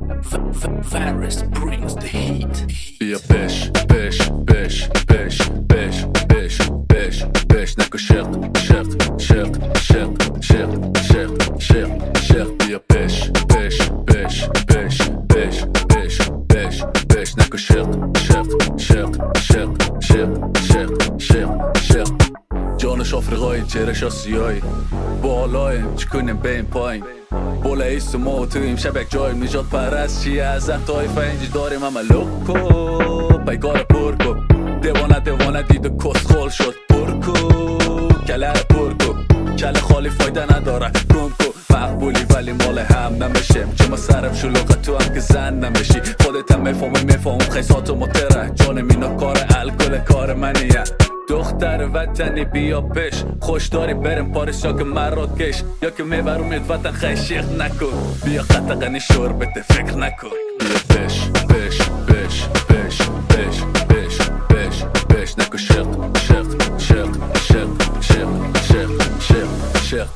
Virus brings the heat. بیا بش بش بش بش بش بش بش بش نکو شق شق شق شق شق شق شق شق بیا بش بش بش بش بش بش بش بش نکو شق شق شق شق شق شق شق شق جانش آفریقایی چهرش آسیایی بالایم چی کنیم بین پایین بوله ایست ما تویم شبک جایم نجات پرست چی از طایفه اینجی داریم همه لوکو پیکار پرکو دیوانه دید و کس خال شد پرکو کله پرکو کله خالی فایده نداره گمکو مقبولی ولی مال هم نمیشیم چه ما سرم شلوغه تو هم که زن نمیشی خودت هم میفهمم خیصاتو متره جانم اینا کار الکل کار منیه دختر وطنی بیا پیش خوش داری بریم پاریس یا که مراکش یا که میبرومید وطن خیشیخ نکن بیا قطقنی شربت فکر نکن بیا بش بش بش بش بش بش بش بش نکو شق شق شق شق شق شق شق شق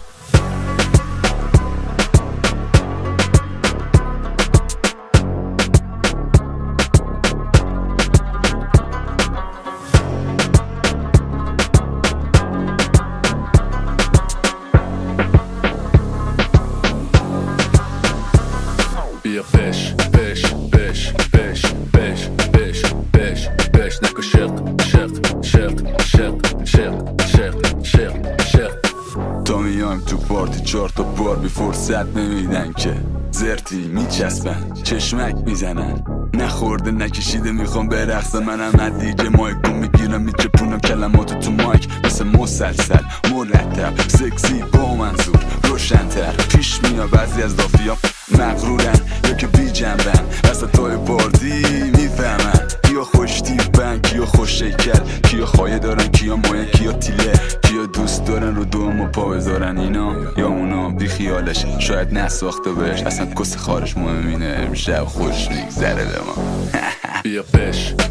بیا بش بش بش بش بش بش بش بش نکو شق شق شق شق شق شق شق شق تا میایم تو پارتی 4 تا بار بی فرصت نمیدن که زرتی میچسبن چشمک میزنن نخورده نکشیده میخوام برقصم منم از دیگه مایکو میگیرم میچپونم کلماتو تو مایک مثل مسلسل مرتب سکسی با منظور روشن‌تر پیش میاد بعضی از دافیا مغرورن یا که بی جنبن وسطای پارتی میفهمن کیا خوش تیپن کیا خوش شکل کیا خایه دارن کیا مایه کیا تیله کیا دوست دارن رو دوم و پا بذارن اینا یا اونا بی خیالش شاید نساخته بهش اصلا کس خارش مهمینه امشب خوش میگذره به ما بیا بش